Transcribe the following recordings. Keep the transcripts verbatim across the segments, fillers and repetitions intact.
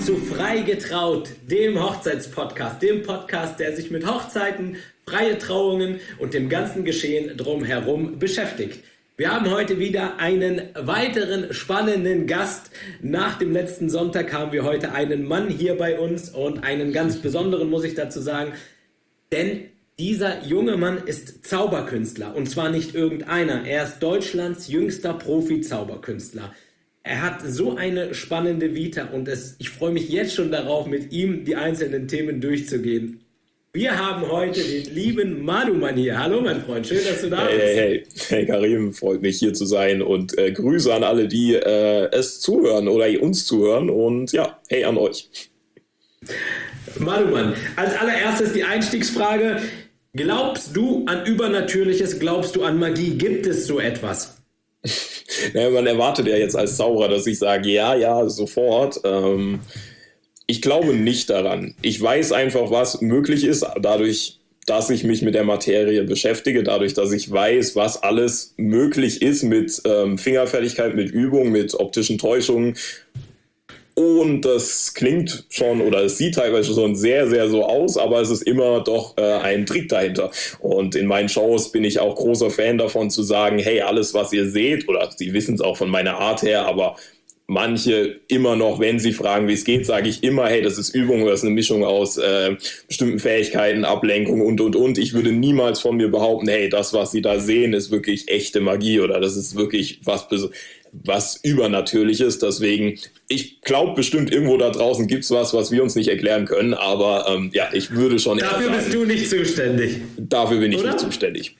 zu Frei getraut, dem Hochzeitspodcast, dem Podcast, der sich mit Hochzeiten, freie Trauungen und dem ganzen Geschehen drumherum beschäftigt. Wir haben heute wieder einen weiteren spannenden Gast. Nach dem letzten Sonntag haben wir heute einen Mann hier bei uns und einen ganz besonderen, muss ich dazu sagen, denn dieser junge Mann ist Zauberkünstler und zwar nicht irgendeiner. Er ist Deutschlands jüngster Profi-Zauberkünstler. Er hat so eine spannende Vita und es, ich freue mich jetzt schon darauf, mit ihm die einzelnen Themen durchzugehen. Wir haben heute den lieben Maduman hier. Hallo mein Freund, schön, dass du da hey, bist. Hey, hey, hey Karim, freut mich hier zu sein und äh, Grüße an alle, die äh, es zuhören oder uns zuhören und ja, hey an euch. Maduman, als allererstes die Einstiegsfrage. Glaubst du an Übernatürliches? Glaubst du an Magie? Gibt es so etwas? Naja, man erwartet ja jetzt als Zauberer, dass ich sage, ja, ja, sofort. Ähm, ich glaube nicht daran. Ich weiß einfach, was möglich ist, dadurch, dass ich mich mit der Materie beschäftige, dadurch, dass ich weiß, was alles möglich ist mit ähm, Fingerfertigkeit, mit Übung, mit optischen Täuschungen. Und das klingt schon oder es sieht teilweise schon sehr, sehr so aus, aber es ist immer doch äh, ein Trick dahinter. Und in meinen Shows bin ich auch großer Fan davon zu sagen, hey, alles, was ihr seht, oder Sie wissen es auch von meiner Art her, aber manche immer noch, wenn sie fragen, wie es geht, sage ich immer, hey, das ist Übung oder das ist eine Mischung aus äh, bestimmten Fähigkeiten, Ablenkung und, und, und. Ich würde niemals von mir behaupten, hey, das, was Sie da sehen, ist wirklich echte Magie oder das ist wirklich was Besonderes. was Übernatürliches, deswegen, ich glaube bestimmt irgendwo da draußen gibt es was, was wir uns nicht erklären können, aber ähm, ja, ich würde schon eher Dafür sagen, bist du nicht zuständig. Dafür bin ich Oder? nicht zuständig.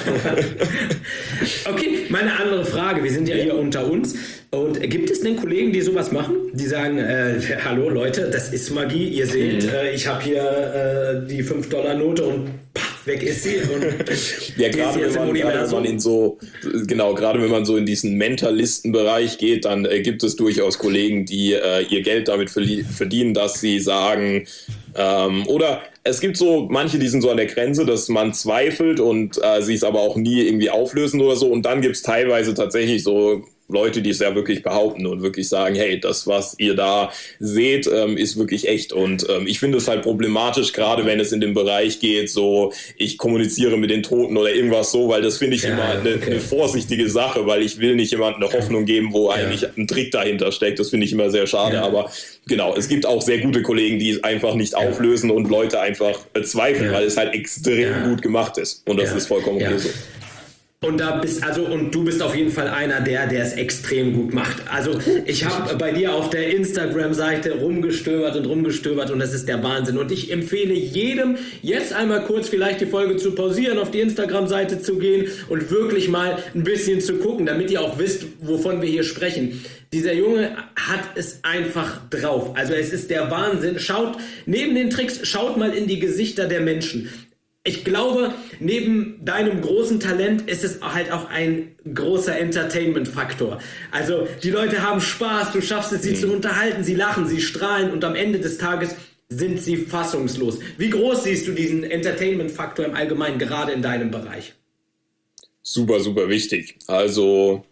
Okay, meine andere Frage, wir sind ja, ja hier unter uns und gibt es denn Kollegen, die sowas machen, die sagen, äh, hallo Leute, das ist Magie, ihr seht, mhm. äh, ich habe hier äh, die fünf Dollar Note und paff, weg ist sie. Und ja, gerade wenn man, gerade wenn man in so, genau, gerade wenn man so in diesen Mentalistenbereich geht, dann äh, gibt es durchaus Kollegen, die äh, ihr Geld damit verdienen, dass sie sagen, ähm, oder es gibt so manche, die sind so an der Grenze, dass man zweifelt und äh, sie es aber auch nie irgendwie auflösen oder so. Und dann gibt es teilweise tatsächlich so Leute, die es ja wirklich behaupten und wirklich sagen, hey, das, was ihr da seht, ähm, ist wirklich echt. Und ähm, ich finde es halt problematisch, gerade wenn es in den Bereich geht, so ich kommuniziere mit den Toten oder irgendwas so, weil das finde ich ja, immer eine, okay. eine vorsichtige Sache, weil ich will nicht jemandem eine Hoffnung geben, wo ja. eigentlich ein Trick dahinter steckt. Das finde ich immer sehr schade. Ja. Aber genau, es gibt auch sehr gute Kollegen, die es einfach nicht ja. auflösen und Leute einfach zweifeln, ja. weil es halt extrem ja. gut gemacht ist. Und das ja. ist vollkommen okay ja. so. Und da bist also und du bist auf jeden Fall einer, der der es extrem gut macht. Also ich habe bei dir auf der Instagram-Seite rumgestöbert und rumgestöbert und das ist der Wahnsinn. Und ich empfehle jedem, jetzt einmal kurz vielleicht die Folge zu pausieren, auf die Instagram-Seite zu gehen und wirklich mal ein bisschen zu gucken, damit ihr auch wisst, wovon wir hier sprechen. Dieser Junge hat es einfach drauf. Also es ist der Wahnsinn. Schaut, neben den Tricks, schaut mal in die Gesichter der Menschen. Ich glaube, neben deinem großen Talent ist es halt auch ein großer Entertainment-Faktor. Also die Leute haben Spaß, du schaffst es, sie mhm. zu unterhalten, sie lachen, sie strahlen und am Ende des Tages sind sie fassungslos. Wie groß siehst du diesen Entertainment-Faktor im Allgemeinen, gerade in deinem Bereich? Super, super wichtig. Also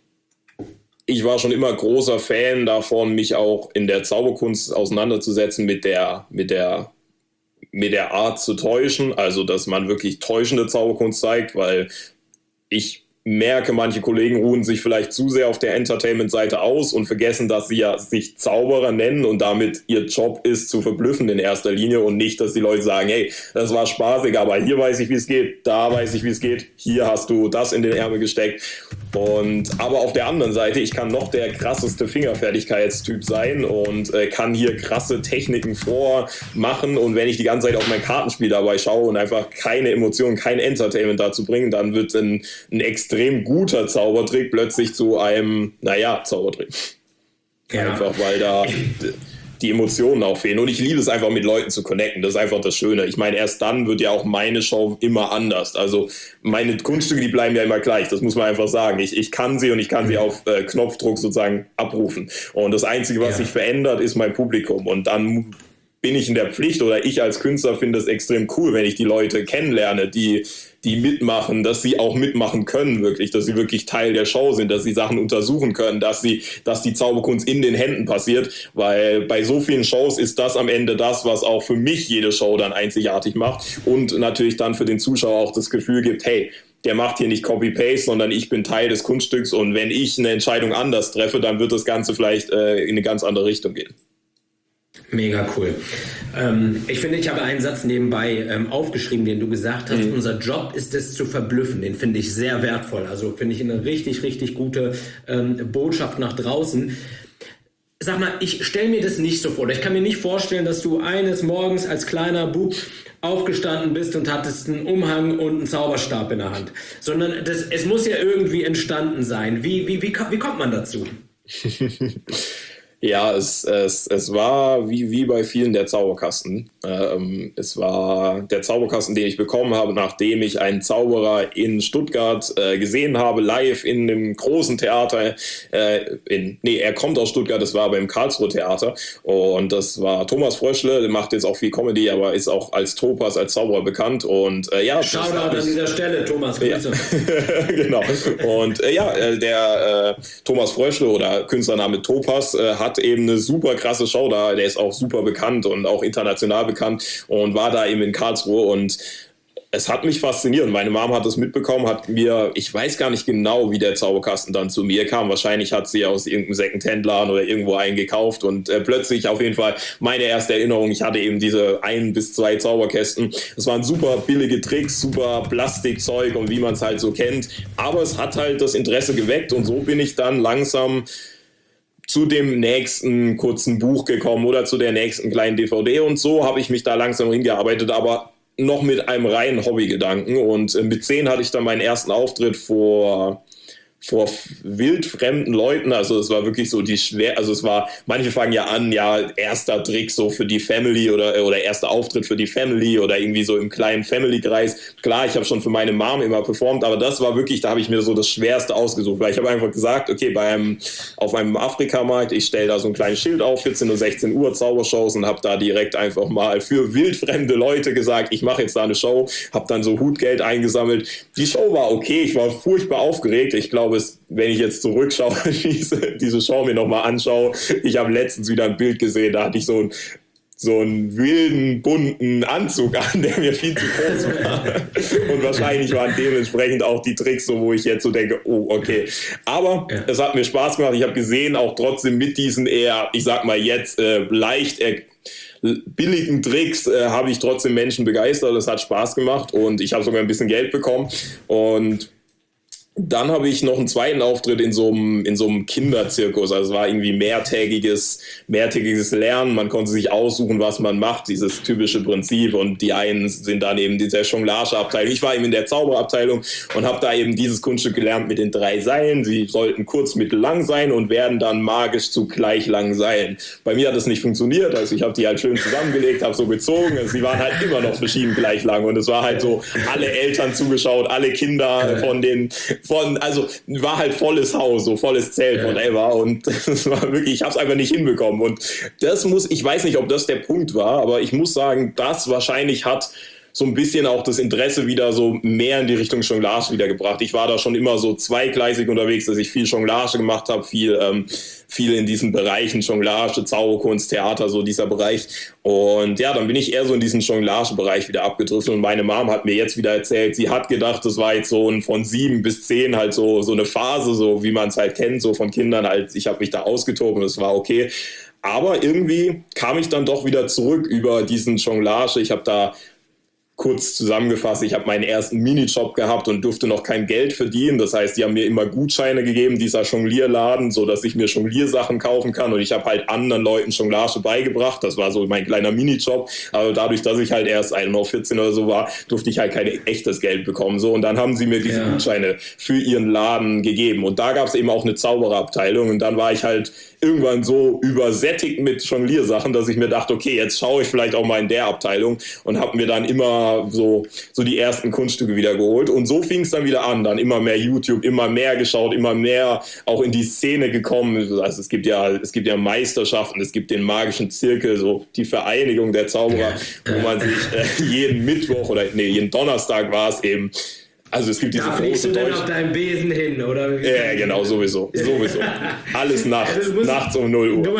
ich war schon immer großer Fan davon, mich auch in der Zauberkunst auseinanderzusetzen mit der, mit der mit der Art zu täuschen, also dass man wirklich täuschende Zauberkunst zeigt, weil ich merke, manche Kollegen ruhen sich vielleicht zu sehr auf der Entertainment-Seite aus und vergessen, dass sie ja sich Zauberer nennen und damit ihr Job ist, zu verblüffen in erster Linie und nicht, dass die Leute sagen, hey, das war spaßig, aber hier weiß ich, wie es geht, da weiß ich, wie es geht, hier hast du das in den Ärmel gesteckt. Und aber auf der anderen Seite, ich kann noch der krasseste Fingerfertigkeitstyp sein und äh, kann hier krasse Techniken vormachen und wenn ich die ganze Zeit auf mein Kartenspiel dabei schaue und einfach keine Emotionen, kein Entertainment dazu bringen, dann wird ein, ein extrem guter Zaubertrick plötzlich zu einem, naja, Zaubertrick. Ja. Einfach, weil da die Emotionen auch fehlen. Und ich liebe es einfach, mit Leuten zu connecten. Das ist einfach das Schöne. Ich meine, erst dann wird ja auch meine Show immer anders. Also meine Kunststücke, die bleiben ja immer gleich. Das muss man einfach sagen. Ich, ich kann sie und ich kann sie auf äh, Knopfdruck sozusagen abrufen. Und das Einzige, was ja. sich verändert, ist mein Publikum. Und dann bin ich in der Pflicht oder ich als Künstler finde es extrem cool, wenn ich die Leute kennenlerne, die die mitmachen, dass sie auch mitmachen können wirklich, dass sie wirklich Teil der Show sind, dass sie Sachen untersuchen können, dass sie, dass die Zauberkunst in den Händen passiert, weil bei so vielen Shows ist das am Ende das, was auch für mich jede Show dann einzigartig macht und natürlich dann für den Zuschauer auch das Gefühl gibt, hey, der macht hier nicht Copy-Paste, sondern ich bin Teil des Kunststücks und wenn ich eine Entscheidung anders treffe, dann wird das Ganze vielleicht äh, in eine ganz andere Richtung gehen. Mega cool. Ähm, ich finde, ich habe einen Satz nebenbei ähm, aufgeschrieben, den du gesagt hast. Mhm. Unser Job ist es zu verblüffen. Den finde ich sehr wertvoll. Also finde ich eine richtig, richtig gute ähm, Botschaft nach draußen. Sag mal, ich stelle mir das nicht so vor. Ich kann mir nicht vorstellen, dass du eines Morgens als kleiner Bub aufgestanden bist und hattest einen Umhang und einen Zauberstab in der Hand. Sondern das, es muss ja irgendwie entstanden sein. Wie, wie, wie, wie kommt man dazu? Ja, es, es, es war wie, wie bei vielen der Zauberkasten. Ähm, es war der Zauberkasten, den ich bekommen habe, nachdem ich einen Zauberer in Stuttgart äh, gesehen habe, live in einem großen Theater. Äh, in, nee, er kommt aus Stuttgart, das war aber im Karlsruhe Theater. Und das war Thomas Fröschle, der macht jetzt auch viel Comedy, aber ist auch als Topas, als Zauberer bekannt. Und äh, ja, Shoutout an dieser Stelle, Thomas, Grüße. Ja. Genau. Und äh, ja, der äh, Thomas Fröschle oder Künstlername Topas äh, hat eben eine super krasse Show da, der ist auch super bekannt und auch international bekannt und war da eben in Karlsruhe und es hat mich fasziniert. Meine Mom hat das mitbekommen, hat mir, ich weiß gar nicht genau, wie der Zauberkasten dann zu mir kam. Wahrscheinlich hat sie aus irgendeinem Second-Hand-Laden oder irgendwo einen gekauft und äh, plötzlich auf jeden Fall meine erste Erinnerung, ich hatte eben diese ein bis zwei Zauberkästen. Es waren super billige Tricks, super Plastikzeug und wie man es halt so kennt. Aber es hat halt das Interesse geweckt und so bin ich dann langsam zu dem nächsten kurzen Buch gekommen oder zu der nächsten kleinen D V D und so habe ich mich da langsam hingearbeitet, aber noch mit einem reinen Hobbygedanken und mit zehn hatte ich dann meinen ersten Auftritt vor vor wildfremden Leuten, also es war wirklich so die schwer, also es war, manche fangen ja an, ja, erster Trick so für die Family oder, oder erster Auftritt für die Family oder irgendwie so im kleinen Family-Kreis. Klar, ich habe schon für meine Mom immer performt, aber das war wirklich, da habe ich mir so das Schwerste ausgesucht, weil ich habe einfach gesagt, okay, bei einem, auf einem Afrikamarkt, ich stelle da so ein kleines Schild auf, vierzehn oder sechzehn Uhr Zaubershows und habe da direkt einfach mal für wildfremde Leute gesagt, ich mache jetzt da eine Show, habe dann so Hutgeld eingesammelt. Die Show war okay, ich war furchtbar aufgeregt, ich glaube, wenn ich jetzt zurückschaue, diese, diese Show mir nochmal anschaue, ich habe letztens wieder ein Bild gesehen, da hatte ich so einen, so einen wilden, bunten Anzug an, der mir viel zu groß war. Und wahrscheinlich waren dementsprechend auch die Tricks so, wo ich jetzt so denke, oh, okay. Aber ja. Es hat mir Spaß gemacht. Ich habe gesehen, auch trotzdem mit diesen eher, ich sag mal jetzt, äh, leicht er billigen Tricks äh, habe ich trotzdem Menschen begeistert. Es hat Spaß gemacht und ich habe sogar ein bisschen Geld bekommen. Und dann habe ich noch einen zweiten Auftritt in so einem, in so einem Kinderzirkus. Also es war irgendwie mehrtägiges, mehrtägiges Lernen. Man konnte sich aussuchen, was man macht, dieses typische Prinzip. Und die einen sind dann eben in der Jonglageabteilung. Ich war eben in der Zauberabteilung und habe da eben dieses Kunststück gelernt mit den drei Seilen. Sie sollten kurz, mittel, lang sein und werden dann magisch zu gleich langen Seilen. Bei mir hat das nicht funktioniert. Also ich habe die halt schön zusammengelegt, habe so gezogen. Also sie waren halt immer noch verschieden gleich lang. Und es war halt so, alle Eltern zugeschaut, alle Kinder von den Von, also war halt volles Haus, so volles Zelt von Eva und das war wirklich, ich habe es einfach nicht hinbekommen und das muss, ich weiß nicht, ob das der Punkt war, aber ich muss sagen, das wahrscheinlich hat so ein bisschen auch das Interesse wieder so mehr in die Richtung Jonglage wiedergebracht. Ich war da schon immer so zweigleisig unterwegs, dass ich viel Jonglage gemacht habe, viel, ähm, viel in diesen Bereichen Jonglage, Zauberkunst, Theater, so dieser Bereich. Und ja, dann bin ich eher so in diesen Jonglage-Bereich wieder abgedriftet und meine Mom hat mir jetzt wieder erzählt, sie hat gedacht, das war jetzt so ein von sieben bis zehn halt so, so eine Phase, so wie man es halt kennt, so von Kindern halt, ich habe mich da ausgetobt und es war okay. Aber irgendwie kam ich dann doch wieder zurück über diesen Jonglage. Ich habe da kurz zusammengefasst, ich habe meinen ersten Minijob gehabt und durfte noch kein Geld verdienen. Das heißt, die haben mir immer Gutscheine gegeben, dieser Jonglierladen, so dass ich mir Jongliersachen kaufen kann. Und ich habe halt anderen Leuten Jonglage beigebracht. Das war so mein kleiner Minijob. Aber dadurch, dass ich halt erst noch vierzehn oder so war, durfte ich halt kein echtes Geld bekommen. So, und dann haben sie mir diese ja. Gutscheine für ihren Laden gegeben. Und da gab es eben auch eine Zaubererabteilung. Und dann war ich halt irgendwann so übersättigt mit Jongliersachen, dass ich mir dachte, okay, jetzt schaue ich vielleicht auch mal in der Abteilung und habe mir dann immer immer so, so die ersten Kunststücke wieder geholt. Und so fing es dann wieder an. Dann immer mehr YouTube, immer mehr geschaut, immer mehr auch in die Szene gekommen. Also es gibt ja, es gibt ja Meisterschaften, es gibt den magischen Zirkel, so die Vereinigung der Zauberer, wo man sich äh, jeden Mittwoch oder nee, jeden Donnerstag war es eben. Also es gibt diese da fliegst große du dann Deutsch- auf deinem Besen hin, oder? Ja, genau, sowieso. Sowieso. Alles nachts. Also du musst- nachts um null Uhr. Du,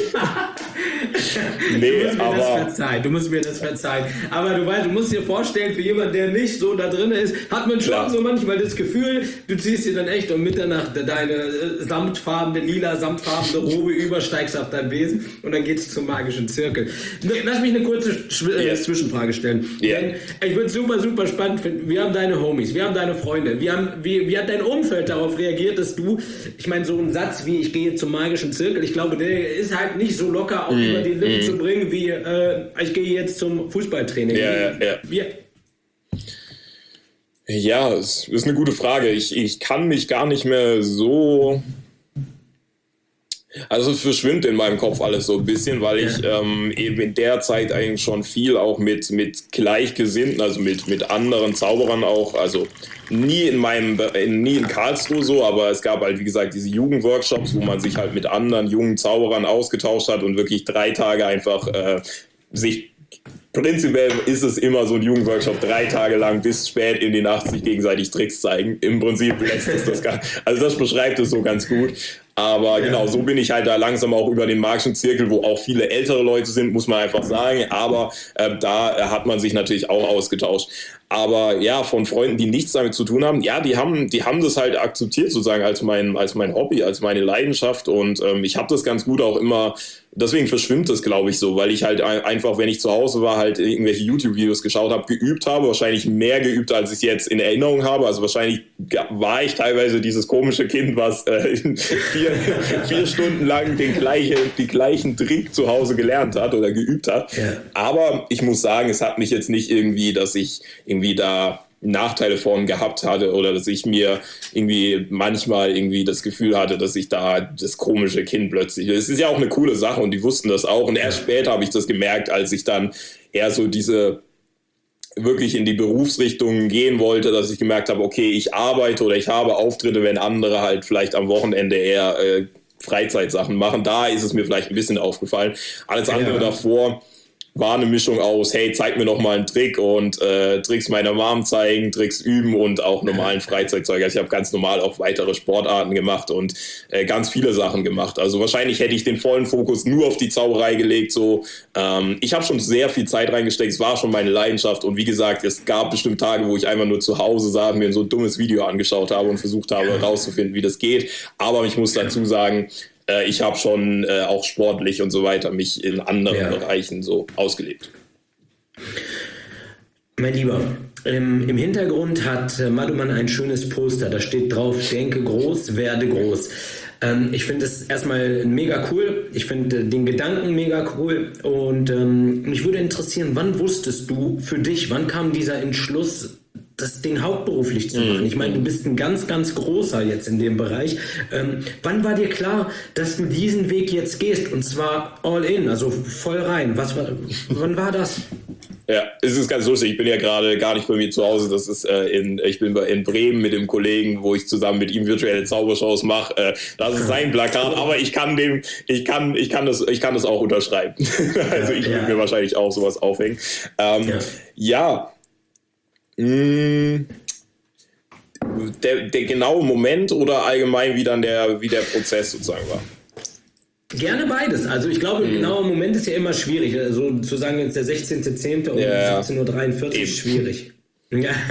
Nee, du musst mir aber. das verzeihen. Du musst mir das verzeihen. Aber du weißt, du musst dir vorstellen, für jemanden, der nicht so da drin ist, hat man schon Klar. so manchmal das Gefühl, du ziehst dir dann echt um Mitternacht deine äh, samtfarbene, lila, samtfarbene Robe über, steigst auf dein Besen und dann geht's zum magischen Zirkel. Lass mich eine kurze Schw- äh, Yes. Zwischenfrage stellen. Yeah. Denn ich würde es super, super spannend finden. Wir haben deine Homies, wir haben deine Freunde, wir haben, wie, wie hat dein Umfeld darauf reagiert, dass du, ich meine, so ein Satz wie ich gehe zum magischen Zirkel, ich glaube, der ist halt nicht so locker auch Mm, über die Lippen mm. zu bringen, wie äh, ich gehe jetzt zum Fußballtraining. Ja, ja, ja. Wie, Ja, es ist eine gute Frage. Ich, ich kann mich gar nicht mehr so. Also es verschwimmt in meinem Kopf alles so ein bisschen, weil ich ähm, eben in der Zeit eigentlich schon viel auch mit, mit Gleichgesinnten, also mit, mit anderen Zauberern auch, also nie in meinem, Be- in, nie in Karlsruhe so, aber es gab halt, wie gesagt, diese Jugendworkshops, wo man sich halt mit anderen jungen Zauberern ausgetauscht hat und wirklich drei Tage einfach äh, sich prinzipiell ist es immer so ein Jugendworkshop, drei Tage lang bis spät in die Nacht sich gegenseitig Tricks zeigen. Im Prinzip lässt es das gar, also das beschreibt es so ganz gut. Aber ja. Genau, so bin ich halt da langsam auch über den magischen Zirkel, wo auch viele ältere Leute sind, muss man einfach sagen. Aber äh, da hat man sich natürlich auch ausgetauscht. Aber ja, von Freunden, die nichts damit zu tun haben, ja, die haben, die haben das halt akzeptiert sozusagen als mein, als mein Hobby, als meine Leidenschaft. Und ähm, ich habe das ganz gut auch immer, deswegen verschwimmt das, glaube ich, so, weil ich halt einfach, wenn ich zu Hause war, halt irgendwelche YouTube-Videos geschaut habe, geübt habe, wahrscheinlich mehr geübt, als ich jetzt in Erinnerung habe. Also wahrscheinlich war ich teilweise dieses komische Kind, was äh, vier, vier Stunden lang den gleichen, die gleichen Trick zu Hause gelernt hat oder geübt hat. Ja. Aber ich muss sagen, es hat mich jetzt nicht irgendwie, dass ich irgendwie da Nachteile von gehabt hatte oder dass ich mir irgendwie manchmal irgendwie das Gefühl hatte, dass ich da das komische Kind plötzlich, es ist ja auch eine coole Sache und die wussten das auch und erst später habe ich das gemerkt, als ich dann eher so diese wirklich in die Berufsrichtung gehen wollte, dass ich gemerkt habe, okay, ich arbeite oder ich habe Auftritte, wenn andere halt vielleicht am Wochenende eher äh, Freizeitsachen machen. Da ist es mir vielleicht ein bisschen aufgefallen. Alles andere ja. davor war eine Mischung aus, hey, zeig mir noch mal einen Trick und äh, Tricks meiner Mom zeigen, Tricks üben und auch normalen Freizeitzeug. Also ich habe ganz normal auch weitere Sportarten gemacht und äh, ganz viele Sachen gemacht. Also wahrscheinlich hätte ich den vollen Fokus nur auf die Zauberei gelegt. So, ähm, ich habe schon sehr viel Zeit reingesteckt, es war schon meine Leidenschaft und wie gesagt, es gab bestimmt Tage, wo ich einfach nur zu Hause saß, mir so ein dummes Video angeschaut habe und versucht habe herauszufinden, wie das geht. Aber ich muss dazu sagen, ich habe schon äh, auch sportlich und so weiter mich in anderen ja. Bereichen so ausgelebt. Mein Lieber, im, im Hintergrund hat äh, Maduman ein schönes Poster. Da steht drauf, denke groß, werde groß. Ähm, ich finde es erstmal mega cool. Ich finde äh, den Gedanken mega cool. Und ähm, mich würde interessieren, wann wusstest du für dich, wann kam dieser Entschluss, das Ding hauptberuflich zu machen? Ich meine, du bist ein ganz, ganz großer jetzt in dem Bereich. Ähm, wann war dir klar, dass du diesen Weg jetzt gehst und zwar all in, also voll rein? Was war, wann war das? Ja, es ist ganz lustig. Ich bin ja gerade gar nicht bei mir zu Hause. Das ist äh, in, ich bin in Bremen mit dem Kollegen, wo ich zusammen mit ihm virtuelle Zaubershows mache. Äh, das ist sein Plakat, aber ich kann dem, ich kann, ich kann das, ich kann das auch unterschreiben. Also ich würde ja. mir wahrscheinlich auch sowas aufhängen. Ähm, ja. ja. Der, der genaue Moment oder allgemein wie dann der, wie der Prozess sozusagen war? Gerne beides. Also ich glaube, ein genauer Moment ist ja immer schwierig. Also zu sagen, jetzt der sechzehnter zehnter um ja, siebzehn Uhr dreiundvierzig ist schwierig. Ja. Ja.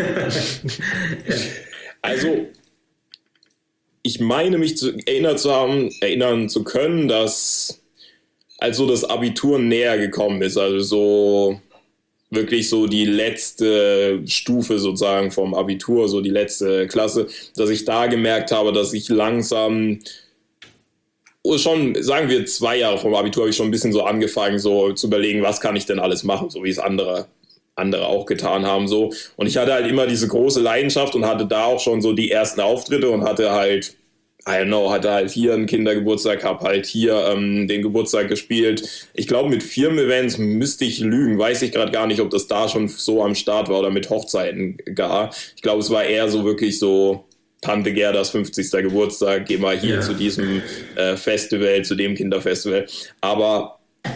Also ich meine mich zu, erinnert zu haben, erinnern zu können, dass als so das Abitur näher gekommen ist, also so wirklich so die letzte Stufe sozusagen vom Abitur, so die letzte Klasse, dass ich da gemerkt habe, dass ich langsam schon, sagen wir zwei Jahre vom Abitur, habe ich schon ein bisschen so angefangen, so zu überlegen, was kann ich denn alles machen, so wie es andere, andere auch getan haben. So. Und ich hatte halt immer diese große Leidenschaft und hatte da auch schon so die ersten Auftritte und hatte halt I don't know, hatte halt hier einen Kindergeburtstag, habe halt hier ähm, den Geburtstag gespielt. Ich glaube, mit Firmen-Events müsste ich lügen, weiß ich gerade gar nicht, ob das da schon so am Start war oder mit Hochzeiten gar. Ich glaube, es war eher so wirklich so Tante Gerdas fünfzigster Geburtstag, geh mal hier ja. zu diesem äh, Festival, zu dem Kinderfestival. Aber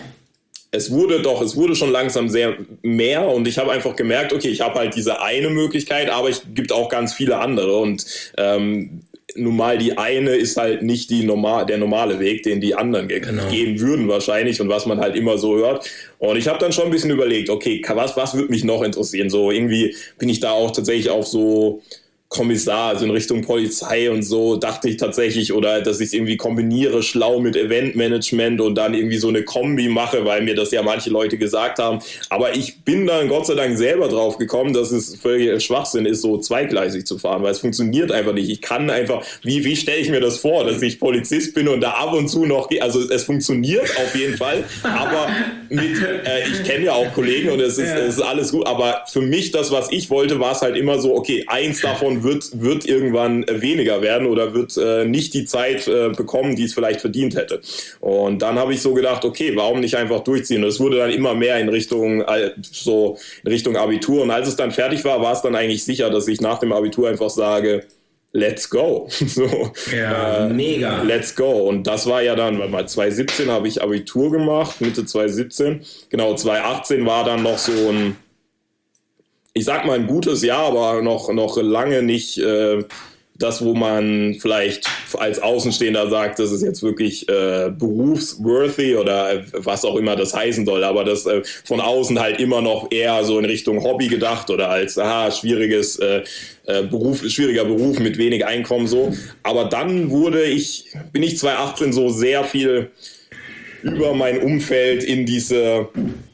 es wurde doch, es wurde schon langsam sehr mehr und ich habe einfach gemerkt, okay, ich habe halt diese eine Möglichkeit, aber es gibt auch ganz viele andere und ähm, nun mal die eine ist halt nicht die normal, der normale Weg, den die anderen ge- genau. gehen würden wahrscheinlich und was man halt immer so hört. Und ich habe dann schon ein bisschen überlegt, okay, was, was würde mich noch interessieren? So irgendwie bin ich da auch tatsächlich auf so Kommissar, also in Richtung Polizei und so, dachte ich tatsächlich, oder dass ich es irgendwie kombiniere, schlau mit Eventmanagement und dann irgendwie so eine Kombi mache, weil mir das ja manche Leute gesagt haben. Aber ich bin dann Gott sei Dank selber drauf gekommen, dass es völlig Schwachsinn ist, so zweigleisig zu fahren, weil es funktioniert einfach nicht. Ich kann einfach, wie, wie stelle ich mir das vor, dass ich Polizist bin und da ab und zu noch, also es funktioniert auf jeden Fall, aber mit, äh, ich kenne ja auch Kollegen und es ist, ja. es ist alles gut, aber für mich, das, was ich wollte, war es halt immer so, okay, eins davon Wird, wird irgendwann weniger werden oder wird äh, nicht die Zeit äh, bekommen, die es vielleicht verdient hätte. Und dann habe ich so gedacht, okay, warum nicht einfach durchziehen? Und es wurde dann immer mehr in Richtung, äh, so in Richtung Abitur. Und als es dann fertig war, war es dann eigentlich sicher, dass ich nach dem Abitur einfach sage, let's go. so, ja, äh, mega. Let's go. Und das war ja dann, warte mal, zwanzig siebzehn habe ich Abitur gemacht, Mitte zwanzig siebzehn. Genau, zwanzig achtzehn war dann noch so ein, ich sag mal ein gutes Jahr, aber noch, noch lange nicht äh, das, wo man vielleicht als Außenstehender sagt, das ist jetzt wirklich äh, berufsworthy oder äh, was auch immer das heißen soll, aber das äh, von außen halt immer noch eher so in Richtung Hobby gedacht oder als aha, schwieriges äh, äh, Beruf, schwieriger Beruf mit wenig Einkommen so. Aber dann wurde ich, bin ich zwanzig achtzehn so sehr viel über mein Umfeld in diese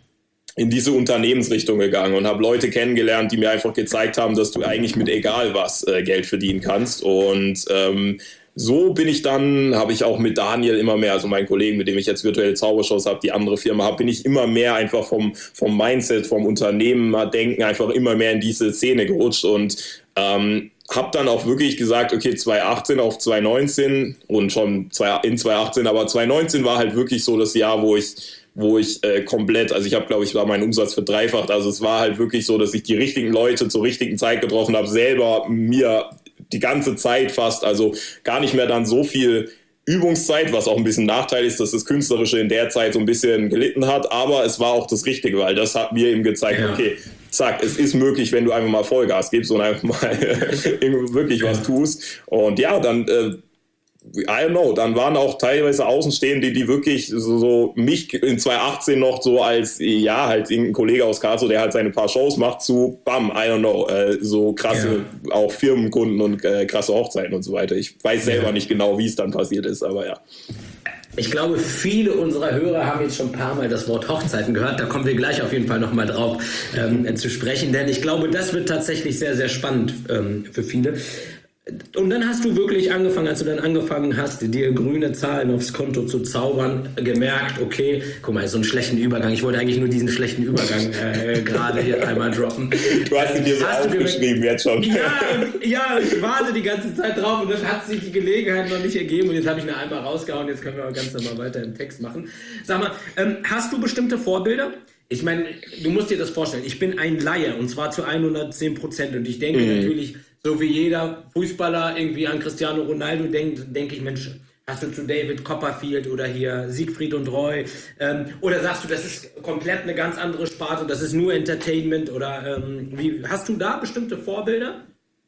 in diese Unternehmensrichtung gegangen und habe Leute kennengelernt, die mir einfach gezeigt haben, dass du eigentlich mit egal was äh, Geld verdienen kannst. Und ähm, so bin ich dann, habe ich auch mit Daniel immer mehr, also meinen Kollegen, mit dem ich jetzt virtuelle Zaubershows habe, die andere Firma habe, bin ich immer mehr einfach vom, vom Mindset, vom Unternehmerdenken einfach immer mehr in diese Szene gerutscht und ähm, habe dann auch wirklich gesagt, okay, zwanzig achtzehn auf zwanzig neunzehn und schon in zwanzig achtzehn, aber zwanzig neunzehn war halt wirklich so das Jahr, wo ich wo ich äh, komplett, also ich habe, glaube ich, war mein Umsatz verdreifacht, also es war halt wirklich so, dass ich die richtigen Leute zur richtigen Zeit getroffen habe, selber mir die ganze Zeit fast, also gar nicht mehr dann so viel Übungszeit, was auch ein bisschen Nachteil ist, dass das Künstlerische in der Zeit so ein bisschen gelitten hat, aber es war auch das Richtige, weil das hat mir eben gezeigt, ja. okay, zack, es ist möglich, wenn du einfach mal Vollgas gibst und einfach mal wirklich was tust und ja, dann äh, I don't know, dann waren auch teilweise Außenstehende, die wirklich so, so mich in zwanzig achtzehn noch so als, ja, halt irgendein Kollege aus Karlsruhe, der halt seine paar Shows macht, zu, bam, I don't know, äh, so krasse, ja. auch Firmenkunden und äh, krasse Hochzeiten und so weiter. Ich weiß selber ja. nicht genau, wie es dann passiert ist, aber ja. Ich glaube, viele unserer Hörer haben jetzt schon ein paar Mal das Wort Hochzeiten gehört. Da kommen wir gleich auf jeden Fall nochmal drauf ähm, zu sprechen, denn ich glaube, das wird tatsächlich sehr, sehr spannend ähm, für viele. Und dann hast du wirklich angefangen, als du dann angefangen hast, dir grüne Zahlen aufs Konto zu zaubern, gemerkt, okay, guck mal, so einen schlechten Übergang. Ich wollte eigentlich nur diesen schlechten Übergang äh, gerade hier einmal droppen. Du hast ihn dir so hast aufgeschrieben jetzt schon. Ja, ja, ich warte die ganze Zeit drauf und dann hat sich die Gelegenheit noch nicht ergeben und jetzt habe ich ihn einmal rausgehauen, jetzt können wir auch ganz normal weiter im Text machen. Sag mal, ähm, hast du bestimmte Vorbilder? Ich meine, du musst dir das vorstellen, ich bin ein Laie und zwar zu hundertzehn Prozent und ich denke mhm. natürlich, so wie jeder Fußballer irgendwie an Cristiano Ronaldo denkt, denke ich, Mensch, hast du zu David Copperfield oder hier Siegfried und Roy ähm, oder sagst du, das ist komplett eine ganz andere Sparte, das ist nur Entertainment oder ähm, wie, hast du da bestimmte Vorbilder?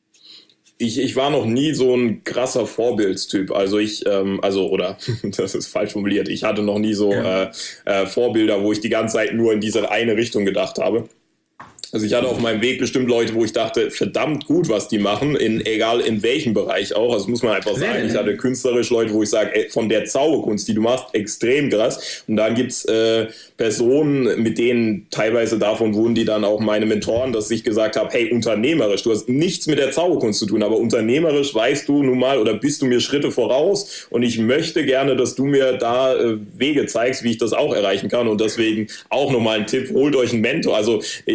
Ich, ich war noch nie so ein krasser Vorbildstyp, also ich, ähm, also oder das ist falsch formuliert, ich hatte noch nie so ja. äh, äh, Vorbilder, wo ich die ganze Zeit nur in diese eine Richtung gedacht habe. Also ich hatte auf meinem Weg bestimmt Leute, wo ich dachte, verdammt gut, was die machen, in, egal in welchem Bereich auch. Also muss man einfach sagen, ich hatte künstlerisch Leute, wo ich sage, ey, von der Zauberkunst, die du machst, extrem krass. Und dann gibt's äh, Personen, mit denen teilweise davon wurden die dann auch meine Mentoren, dass ich gesagt habe, hey, unternehmerisch, du hast nichts mit der Zauberkunst zu tun, aber unternehmerisch weißt du nun mal oder bist du mir Schritte voraus und ich möchte gerne, dass du mir da äh, Wege zeigst, wie ich das auch erreichen kann. Und deswegen auch nochmal ein Tipp, holt euch einen Mentor. Also ich, ich finde,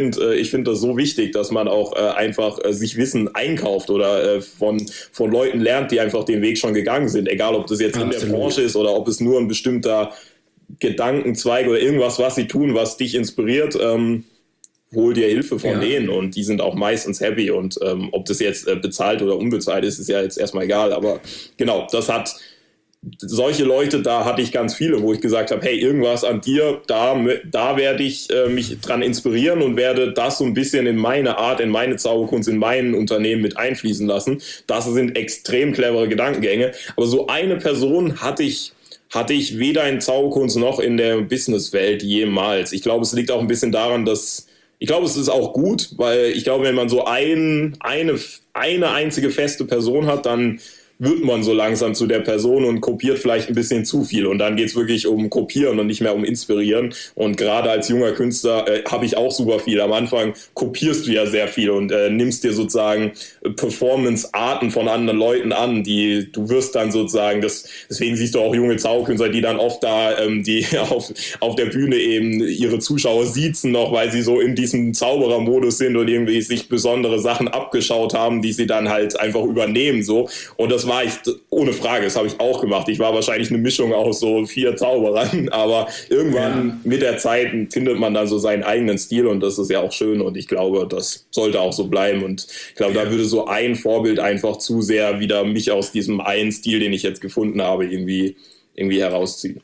finde äh, ich finde das so wichtig, dass man auch äh, einfach äh, sich Wissen einkauft oder äh, von, von Leuten lernt, die einfach den Weg schon gegangen sind. Egal, ob das jetzt Absolut. in der Branche ist oder ob es nur ein bestimmter Gedankenzweig oder irgendwas, was sie tun, was dich inspiriert. Ähm, hol dir Hilfe von ja. denen und die sind auch meistens happy und ähm, ob das jetzt äh, bezahlt oder unbezahlt ist, ist ja jetzt erstmal egal, aber genau, das hat solche Leute, da hatte ich ganz viele, wo ich gesagt habe, hey, irgendwas an dir, da, da werde ich äh, mich dran inspirieren und werde das so ein bisschen in meine Art, in meine Zauberkunst, in mein Unternehmen mit einfließen lassen. Das sind extrem clevere Gedankengänge, aber so eine Person hatte ich hatte ich weder in Zauberkunst noch in der Businesswelt jemals. Ich glaube, es liegt auch ein bisschen daran, dass ich glaube, es ist auch gut, weil ich glaube, wenn man so ein, eine, eine einzige feste Person hat, dann wird man so langsam zu der Person und kopiert vielleicht ein bisschen zu viel. Und dann geht es wirklich um Kopieren und nicht mehr um Inspirieren. Und gerade als junger Künstler äh, habe ich auch super viel. Am Anfang kopierst du ja sehr viel und äh, nimmst dir sozusagen Performance-Arten von anderen Leuten an, die du wirst dann sozusagen, das, deswegen siehst du auch junge Zauberkünstler, die dann oft da, ähm, die auf, auf der Bühne eben ihre Zuschauer siezen noch, weil sie so in diesem Zauberermodus sind und irgendwie sich besondere Sachen abgeschaut haben, die sie dann halt einfach übernehmen so. Und das war ich, ohne Frage, das habe ich auch gemacht. Ich war wahrscheinlich eine Mischung aus so vier Zauberern, aber irgendwann ja. mit der Zeit findet man dann so seinen eigenen Stil und das ist ja auch schön und ich glaube, das sollte auch so bleiben und ich glaube, ja. da würde so ein Vorbild einfach zu sehr wieder mich aus diesem einen Stil, den ich jetzt gefunden habe, irgendwie, irgendwie herausziehen.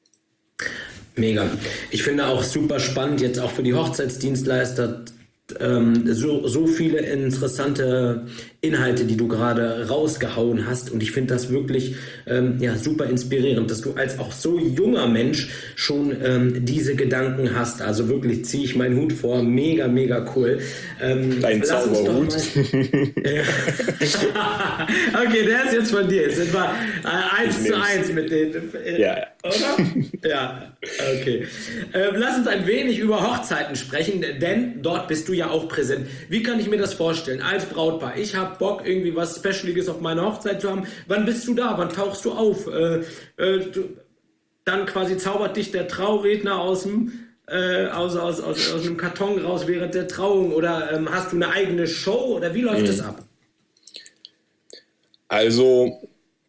Mega. Ich finde auch super spannend, jetzt auch für die Hochzeitsdienstleister, ähm, so, so viele interessante Inhalte, die du gerade rausgehauen hast und ich finde das wirklich ähm, ja, super inspirierend, dass du als auch so junger Mensch schon ähm, diese Gedanken hast, also wirklich ziehe ich meinen Hut vor, mega, mega cool. Ähm, Dein Zauberhut. Okay, der ist jetzt von dir, jetzt sind wir äh, eins zu eins mit den, äh, ja. oder? Ja, okay. Äh, lass uns ein wenig über Hochzeiten sprechen, denn dort bist du ja auch präsent. Wie kann ich mir das vorstellen als Brautpaar? Ich habe Bock, irgendwie was Specialiges auf meiner Hochzeit zu haben. Wann bist du da? Wann tauchst du auf? Äh, äh, du, dann quasi zaubert dich der Trauredner aus dem äh, aus, aus, aus, aus einem Karton raus während der Trauung oder ähm, hast du eine eigene Show oder wie läuft mhm. das ab? Also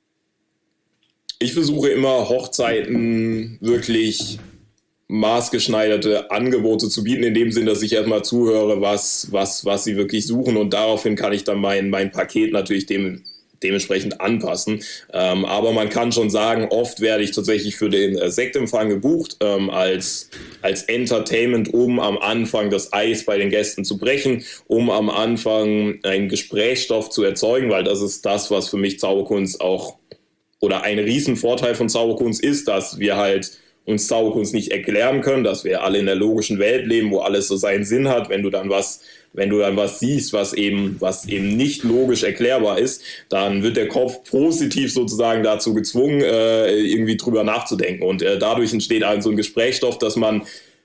ich versuche immer Hochzeiten wirklich maßgeschneiderte Angebote zu bieten, in dem Sinn, dass ich erstmal zuhöre, was, was, was sie wirklich suchen und daraufhin kann ich dann mein, mein Paket natürlich dem, dementsprechend anpassen. Ähm, aber man kann schon sagen, oft werde ich tatsächlich für den äh, Sektempfang gebucht, ähm, als, als Entertainment, um am Anfang das Eis bei den Gästen zu brechen, um am Anfang einen Gesprächsstoff zu erzeugen, weil das ist das, was für mich Zauberkunst auch oder ein Riesenvorteil von Zauberkunst ist, dass wir halt uns Zauberkunst nicht erklären können, dass wir alle in der logischen Welt leben, wo alles so seinen Sinn hat. Wenn du dann was, wenn du dann was siehst, was eben, was eben nicht logisch erklärbar ist, dann wird der Kopf positiv sozusagen dazu gezwungen, äh, irgendwie drüber nachzudenken. Und äh, dadurch entsteht also so ein Gesprächsstoff, dass man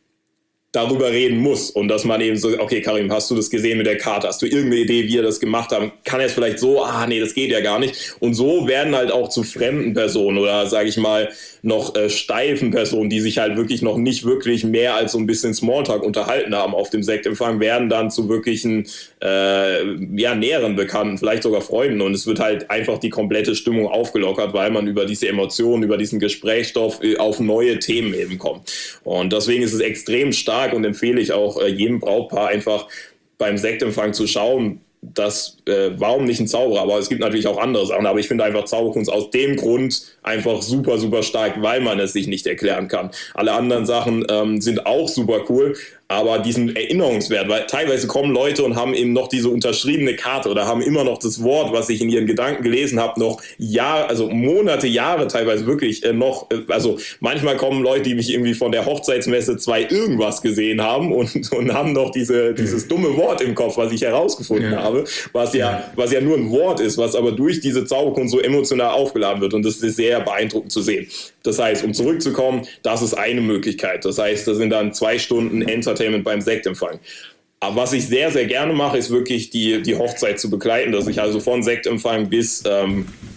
darüber reden muss und dass man eben so, okay, Karim, hast du das gesehen mit der Karte? Hast du irgendeine Idee, wie er das gemacht hat? Kann er es vielleicht so? Ah, nee, das geht ja gar nicht. Und so werden halt auch zu fremden Personen oder, sage ich mal, noch äh, steifen Personen, die sich halt wirklich noch nicht wirklich mehr als so ein bisschen Smalltalk unterhalten haben auf dem Sektempfang, werden dann zu wirklichen äh, ja, näheren Bekannten, vielleicht sogar Freunden und es wird halt einfach die komplette Stimmung aufgelockert, weil man über diese Emotionen, über diesen Gesprächsstoff äh, auf neue Themen eben kommt. Und deswegen ist es extrem stark und empfehle ich auch äh, jedem Brautpaar einfach beim Sektempfang zu schauen, dass, äh, warum nicht ein Zauberer, aber es gibt natürlich auch andere Sachen, aber ich finde einfach Zauberkunst aus dem Grund einfach super, super stark, weil man es sich nicht erklären kann. Alle anderen Sachen ähm, sind auch super cool, aber diesen Erinnerungswert, weil teilweise kommen Leute und haben eben noch diese unterschriebene Karte oder haben immer noch das Wort, was ich in ihren Gedanken gelesen habe, noch Jahre, also Monate, Jahre teilweise wirklich äh, noch, äh, also manchmal kommen Leute, die mich irgendwie von der Hochzeitsmesse zwei irgendwas gesehen haben und, und haben noch diese, dieses dumme Wort im Kopf, was ich herausgefunden ja. habe, was ja, was ja nur ein Wort ist, was aber durch diese Zauberkunst so emotional aufgeladen wird und das ist sehr beeindruckend zu sehen. Das heißt, um zurückzukommen, das ist eine Möglichkeit. Das heißt, das sind dann zwei Stunden Entertainment beim Sektempfang. Aber was ich sehr, sehr gerne mache, ist wirklich die, die Hochzeit zu begleiten, dass ich also von Sektempfang bis, ähm,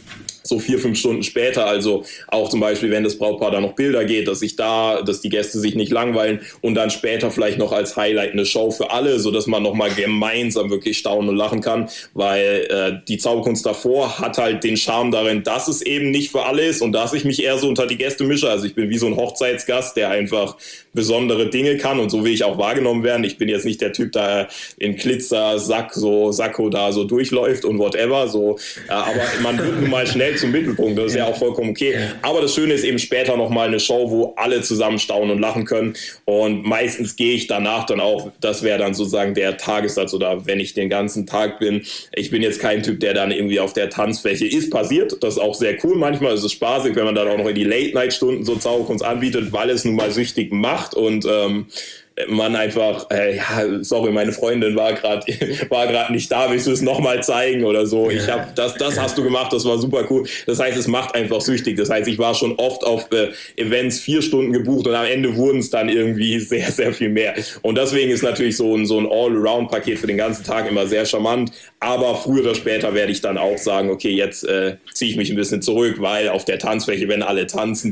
so vier, fünf Stunden später, also auch zum Beispiel, wenn das Brautpaar da noch Bilder geht, dass ich da, dass die Gäste sich nicht langweilen und dann später vielleicht noch als Highlight eine Show für alle, sodass man nochmal gemeinsam wirklich staunen und lachen kann, weil äh, die Zauberkunst davor hat halt den Charme darin, dass es eben nicht für alle ist und dass ich mich eher so unter die Gäste mische, also ich bin wie so ein Hochzeitsgast, der einfach besondere Dinge kann und so will ich auch wahrgenommen werden. Ich bin jetzt nicht der Typ, der in Glitzer, Sack, so Sakko da so durchläuft und whatever, so, äh, aber man wird nun mal schnell zum Mittelpunkt, das ist ja auch vollkommen okay. Aber das Schöne ist eben später nochmal eine Show, wo alle zusammen staunen und lachen können und meistens gehe ich danach dann auch, das wäre dann sozusagen der Tagessatz oder wenn ich den ganzen Tag bin. Ich bin jetzt kein Typ, der dann irgendwie auf der Tanzfläche ist, passiert. Das ist auch sehr cool manchmal, es ist spaßig, wenn man dann auch noch in die Late-Night-Stunden so Zauberkunst anbietet, weil es nun mal süchtig macht und ähm, man einfach, äh, ja, sorry, meine Freundin war gerade war gerade nicht da, willst du es nochmal zeigen oder so? Ich habe das, das hast du gemacht, das war super cool. Das heißt, es macht einfach süchtig. Das heißt, ich war schon oft auf äh, Events vier Stunden gebucht und am Ende wurden es dann irgendwie sehr, sehr viel mehr. Und deswegen ist natürlich so ein, so ein All-Around-Paket für den ganzen Tag immer sehr charmant. Aber früher oder später werde ich dann auch sagen, okay, jetzt äh, ziehe ich mich ein bisschen zurück, weil auf der Tanzfläche, wenn alle tanzen,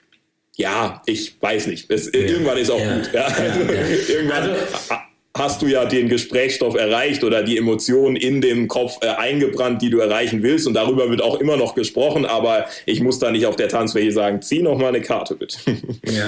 ja, ich weiß nicht. Es, ja. Irgendwann ist auch ja. gut. Ja. Also, ja. Irgendwann also, hast du ja den Gesprächsstoff erreicht oder die Emotionen in dem Kopf äh, eingebrannt, die du erreichen willst. Und darüber wird auch immer noch gesprochen. Aber ich muss da nicht auf der Tanzfläche sagen, zieh noch mal eine Karte bitte. Ja.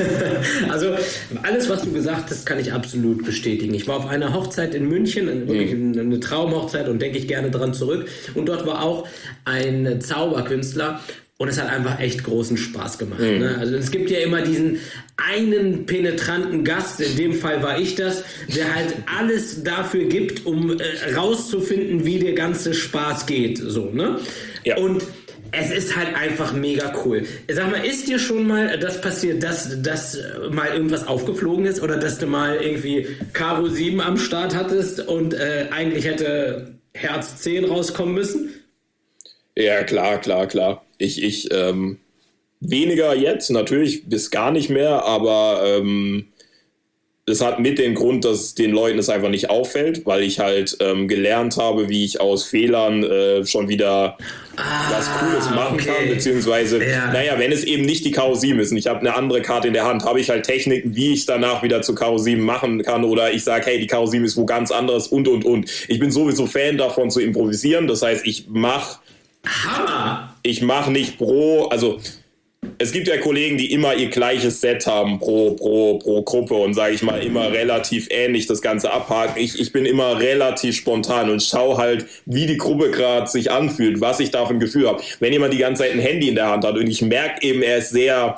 Also alles, was du gesagt hast, kann ich absolut bestätigen. Ich war auf einer Hochzeit in München, wirklich mhm. eine Traumhochzeit und denke ich gerne dran zurück. Und dort war auch ein Zauberkünstler. Und es hat einfach echt großen Spaß gemacht. Mhm. Ne? Also es gibt ja immer diesen einen penetranten Gast, in dem Fall war ich das, der halt alles dafür gibt, um äh, rauszufinden, wie der ganze Spaß geht. So, ne? Ja. Und es ist halt einfach mega cool. Sag mal, ist dir schon mal das passiert, dass, dass mal irgendwas aufgeflogen ist oder dass du mal irgendwie Karo sieben am Start hattest und äh, eigentlich hätte Herz zehn rauskommen müssen? Ja, klar, klar, klar. Ich, ich, ähm, weniger jetzt, natürlich, bis gar nicht mehr, aber ähm, das hat mit dem Grund, dass den Leuten es einfach nicht auffällt, weil ich halt ähm, gelernt habe, wie ich aus Fehlern äh, schon wieder ah, was Cooles machen okay. kann, beziehungsweise, ja. naja, wenn es eben nicht die Karo sieben ist und ich habe eine andere Karte in der Hand, habe ich halt Techniken, wie ich es danach wieder zu Karo sieben machen kann oder ich sage, hey, die Karo sieben ist wo ganz anderes und, und, und. Ich bin sowieso Fan davon zu improvisieren, das heißt, ich mache Hammer! Ich mache nicht pro, also es gibt ja Kollegen, die immer ihr gleiches Set haben pro, pro, pro Gruppe und sage ich mal immer relativ ähnlich das Ganze abhaken. Ich, ich bin immer relativ spontan und schaue halt, wie die Gruppe gerade sich anfühlt, was ich da für ein Gefühl habe. Wenn jemand die ganze Zeit ein Handy in der Hand hat und ich merke eben, er ist sehr...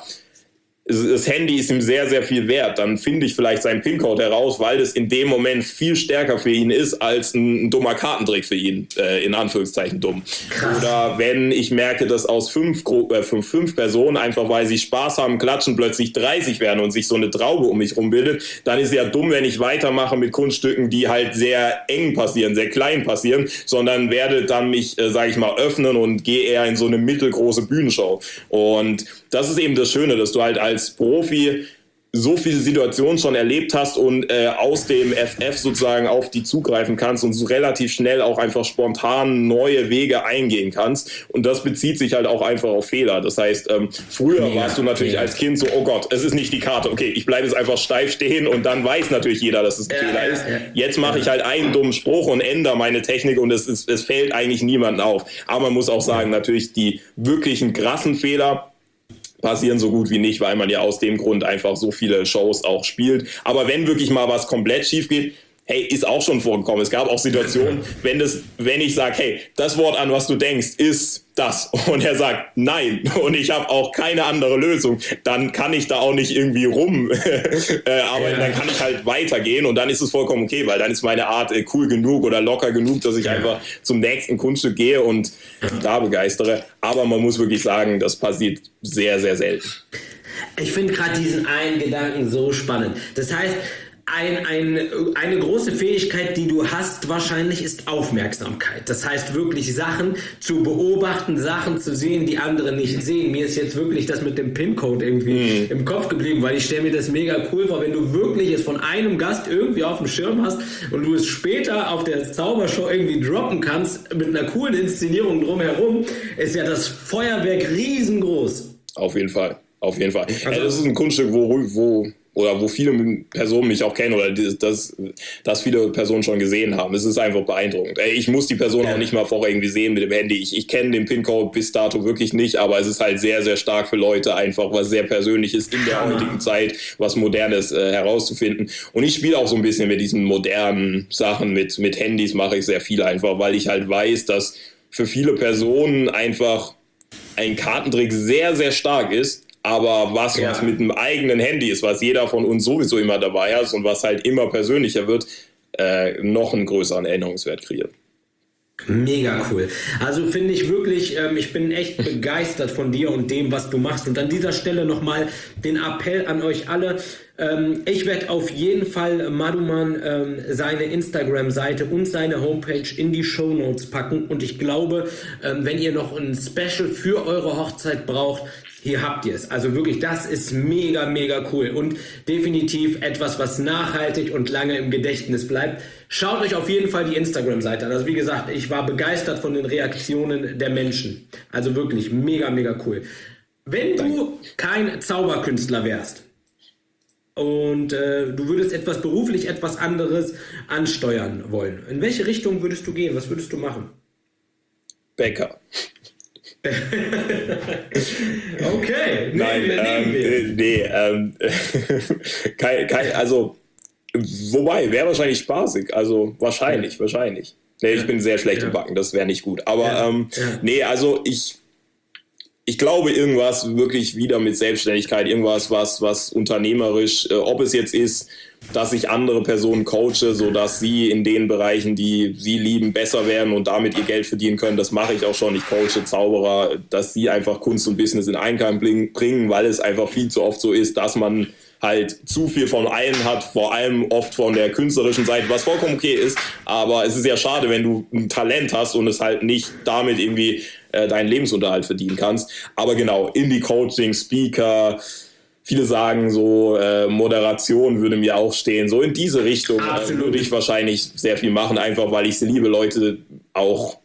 das Handy ist ihm sehr, sehr viel wert, dann finde ich vielleicht seinen PIN-Code heraus, weil das in dem Moment viel stärker für ihn ist als ein, ein dummer Kartentrick für ihn, äh, in Anführungszeichen dumm. Krass. Oder wenn ich merke, dass aus fünf, äh, fünf, fünf Personen, einfach weil sie Spaß haben, klatschen, plötzlich dreißig werden und sich so eine Traube um mich rum bildet, dann ist es ja dumm, wenn ich weitermache mit Kunststücken, die halt sehr eng passieren, sehr klein passieren, sondern werde dann mich, äh, sage ich mal, öffnen und gehe eher in so eine mittelgroße Bühnenshow. Und das ist eben das Schöne, dass du halt als als Profi so viele Situationen schon erlebt hast und äh, aus dem F F sozusagen auf die zugreifen kannst und so relativ schnell auch einfach spontan neue Wege eingehen kannst. Und das bezieht sich halt auch einfach auf Fehler. Das heißt, ähm, früher ja, warst du natürlich ja. als Kind so, oh Gott, es ist nicht die Karte. Okay, ich bleibe jetzt einfach steif stehen und dann weiß natürlich jeder, dass es ein ja, Fehler ja, ist. Ja. Jetzt mache ich halt einen dummen Spruch und ändere meine Technik und es, ist, es fällt eigentlich niemandem auf. Aber man muss auch sagen, natürlich die wirklichen krassen Fehler passieren so gut wie nicht, weil man ja aus dem Grund einfach so viele Shows auch spielt. Aber wenn wirklich mal was komplett schief geht, hey, ist auch schon vorgekommen. Es gab auch Situationen, wenn das, wenn ich sage, hey, das Wort, an was du denkst, ist das. Und er sagt, nein. Und ich habe auch keine andere Lösung. Dann kann ich da auch nicht irgendwie rum äh, arbeiten. Ja. Dann kann ich halt weitergehen und dann ist es vollkommen okay, weil dann ist meine Art äh, cool genug oder locker genug, dass ich ja. einfach zum nächsten Kunststück gehe und da begeistere. Aber man muss wirklich sagen, das passiert sehr, sehr selten. Ich finde gerade diesen einen Gedanken so spannend. Das heißt, Ein, ein, eine große Fähigkeit, die du hast, wahrscheinlich ist Aufmerksamkeit. Das heißt wirklich Sachen zu beobachten, Sachen zu sehen, die andere nicht sehen. Mir ist jetzt wirklich das mit dem PIN-Code irgendwie mm. im Kopf geblieben, weil ich stelle mir das mega cool vor, wenn du wirklich es von einem Gast irgendwie auf dem Schirm hast und du es später auf der Zaubershow irgendwie droppen kannst, mit einer coolen Inszenierung drumherum, ist ja das Feuerwerk riesengroß. Auf jeden Fall, auf jeden Fall. Also, ja, das ist ein Kunststück, wo... wo oder wo viele Personen mich auch kennen oder das, das viele Personen schon gesehen haben. Es ist einfach beeindruckend. Ich muss die Person ja. auch nicht mal vorher irgendwie sehen mit dem Handy. Ich, ich kenne den PIN-Code bis dato wirklich nicht, aber es ist halt sehr, sehr stark für Leute einfach, was sehr Persönliches in der heutigen Zeit, was Modernes äh, herauszufinden. Und ich spiele auch so ein bisschen mit diesen modernen Sachen, mit, mit Handys mache ich sehr viel einfach, weil ich halt weiß, dass für viele Personen einfach ein Kartentrick sehr, sehr stark ist. Aber was, ja. was mit einem eigenen Handy ist, was jeder von uns sowieso immer dabei hat und was halt immer persönlicher wird, äh, noch einen größeren Erinnerungswert kreiert. Mega cool. Also finde ich wirklich, ähm, ich bin echt begeistert von dir und dem, was du machst. Und an dieser Stelle nochmal den Appell an euch alle. Ähm, ich werde auf jeden Fall Maduman ähm, seine Instagram-Seite und seine Homepage in die Shownotes packen. Und ich glaube, ähm, wenn ihr noch ein Special für eure Hochzeit braucht, hier habt ihr es. Also wirklich, das ist mega, mega cool und definitiv etwas, was nachhaltig und lange im Gedächtnis bleibt. Schaut euch auf jeden Fall die Instagram-Seite an. Also wie gesagt, ich war begeistert von den Reaktionen der Menschen. Also wirklich mega, mega cool. Wenn du kein Zauberkünstler wärst und äh, du würdest etwas beruflich, etwas anderes ansteuern wollen, in welche Richtung würdest du gehen? Was würdest du machen? Bäcker. Okay, nein, ähm, nee, ähm, kein, kein, also, wobei, wäre wahrscheinlich spaßig, also wahrscheinlich, ja. wahrscheinlich. Nee, ich bin sehr schlecht ja. im Backen, das wäre nicht gut, aber ja. Ähm, ja. nee, also ich, ich glaube irgendwas wirklich wieder mit Selbstständigkeit, irgendwas, was, was unternehmerisch, äh, ob es jetzt ist, dass ich andere Personen coache, sodass sie in den Bereichen, die sie lieben, besser werden und damit ihr Geld verdienen können. Das mache ich auch schon. Ich coache Zauberer, dass sie einfach Kunst und Business in Einklang bringen, weil es einfach viel zu oft so ist, dass man halt zu viel von allen hat, vor allem oft von der künstlerischen Seite, was vollkommen okay ist. Aber es ist ja schade, wenn du ein Talent hast und es halt nicht damit irgendwie äh, deinen Lebensunterhalt verdienen kannst. Aber genau, Indie-Coaching, Speaker, viele sagen so, äh, Moderation würde mir auch stehen. So in diese Richtung äh, würde ich wahrscheinlich sehr viel machen, einfach weil ich es liebe, Leute auch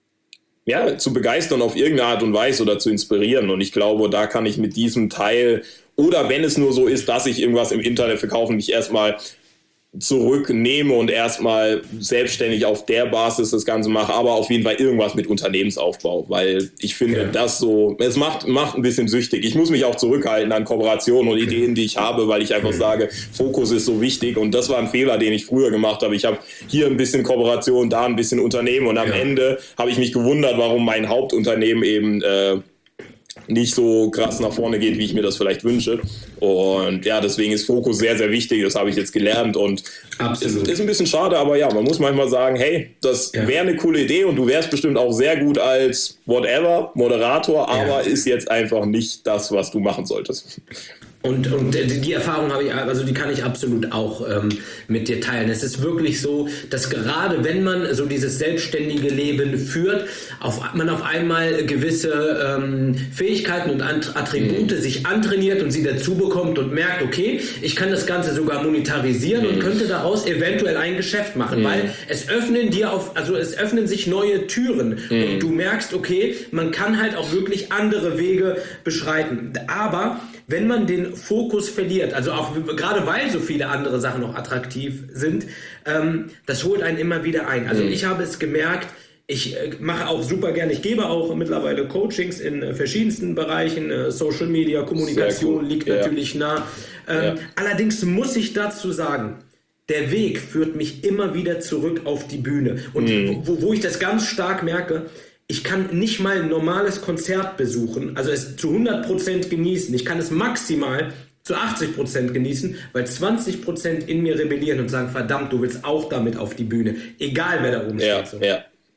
ja, zu begeistern auf irgendeine Art und Weise oder zu inspirieren. Und ich glaube, da kann ich mit diesem Teil, oder wenn es nur so ist, dass ich irgendwas im Internet verkaufe, mich erstmal zurücknehme und erstmal selbstständig auf der Basis das Ganze mache, aber auf jeden Fall irgendwas mit Unternehmensaufbau, weil ich finde, ja. das so, es macht, macht ein bisschen süchtig. Ich muss mich auch zurückhalten an Kooperationen und Ideen, die ich habe, weil ich einfach sage, Fokus ist so wichtig und das war ein Fehler, den ich früher gemacht habe. Ich habe hier ein bisschen Kooperation, da ein bisschen Unternehmen und am ja. Ende habe ich mich gewundert, warum mein Hauptunternehmen eben äh, nicht so krass nach vorne geht, wie ich mir das vielleicht wünsche. Und ja, deswegen ist Fokus sehr, sehr wichtig. Das habe ich jetzt gelernt und Absolut. Ist, ist ein bisschen schade, aber ja, man muss manchmal sagen, hey, das ja. wäre eine coole Idee und du wärst bestimmt auch sehr gut als whatever, Moderator, aber ja. ist jetzt einfach nicht das, was du machen solltest. Und, und die Erfahrung habe ich, also die kann ich absolut auch ähm, mit dir teilen. Es ist wirklich so, dass gerade wenn man so dieses selbstständige Leben führt, auf, man auf einmal gewisse ähm, Fähigkeiten und Attribute mhm. sich antrainiert und sie dazu bekommt und merkt, okay, ich kann das Ganze sogar monetarisieren mhm. und könnte daraus eventuell ein Geschäft machen, mhm. weil es öffnen dir auf, also es öffnen sich neue Türen mhm. und du merkst, okay, man kann halt auch wirklich andere Wege beschreiten. Aber wenn man den Fokus verliert, also auch gerade weil so viele andere Sachen noch attraktiv sind, ähm, das holt einen immer wieder ein. Also mhm. ich habe es gemerkt, ich äh, mache auch super gerne, ich gebe auch mittlerweile Coachings in äh, verschiedensten Bereichen, äh, Social Media, Kommunikation liegt ja. natürlich nah. Ähm, ja. Allerdings muss ich dazu sagen, der Weg führt mich immer wieder zurück auf die Bühne. Und mhm. wo, wo ich das ganz stark merke, ich kann nicht mal ein normales Konzert besuchen, also es zu hundert Prozent genießen. Ich kann es maximal zu achtzig Prozent genießen, weil zwanzig Prozent in mir rebellieren und sagen, verdammt, du willst auch damit auf die Bühne. Egal, wer da oben ja, steht. So. Ja.